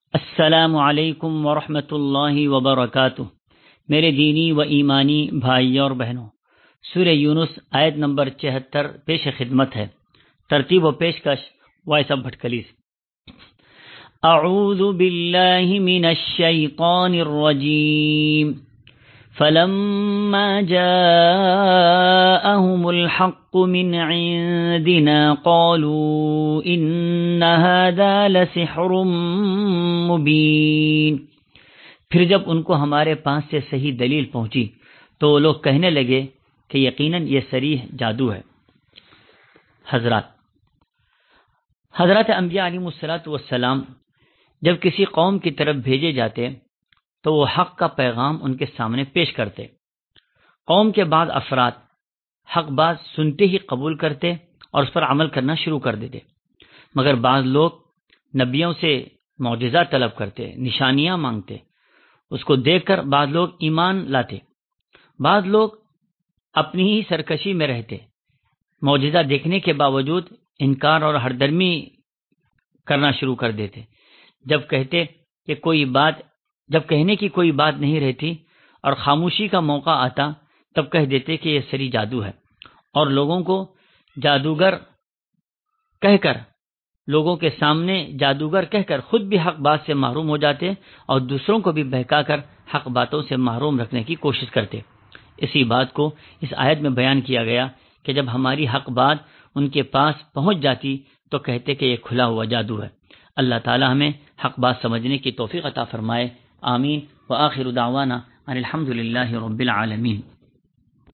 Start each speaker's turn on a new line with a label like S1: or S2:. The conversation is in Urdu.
S1: السلام علیکم ورحمۃ اللہ وبرکاتہ۔ میرے دینی و ایمانی بھائیوں اور بہنوں، سورہ یونس آیت نمبر 74 پیش خدمت ہے۔ ترتیب و پیشکش وائس آف بھٹکلی سے۔ اعوذ باللہ من الشیطان الرجیم، فلما جاءهم الحق من عندنا قالوا ان هذا لسحر مبین۔ پھر جب ان کو ہمارے پاس سے صحیح دلیل پہنچی تو وہ لوگ کہنے لگے کہ یقیناً یہ صریح جادو ہے۔ حضرات انبیاء علیہم السلام جب کسی قوم کی طرف بھیجے جاتے تو وہ حق کا پیغام ان کے سامنے پیش کرتے۔ قوم کے بعض افراد حق بات سنتے ہی قبول کرتے اور اس پر عمل کرنا شروع کر دیتے، مگر بعض لوگ نبیوں سے معجزہ طلب کرتے، نشانیاں مانگتے، اس کو دیکھ کر بعض لوگ ایمان لاتے، بعض لوگ اپنی ہی سرکشی میں رہتے، معجزہ دیکھنے کے باوجود انکار اور ہردرمی کرنا شروع کر دیتے۔ جب کہنے کی کوئی بات نہیں رہتی اور خاموشی کا موقع آتا تب کہہ دیتے کہ یہ سری جادو ہے، اور لوگوں کو جادوگر کہہ کر خود بھی حق بات سے محروم ہو جاتے اور دوسروں کو بھی بہکا کر حق باتوں سے محروم رکھنے کی کوشش کرتے۔ اسی بات کو اس آیت میں بیان کیا گیا کہ جب ہماری حق بات ان کے پاس پہنچ جاتی تو کہتے کہ یہ کھلا ہوا جادو ہے۔ اللہ تعالی ہمیں حق بات سمجھنے کی توفیق عطا فرمائے، آمین۔ وآخر دعوانا ان الحمد للہ رب العالمین۔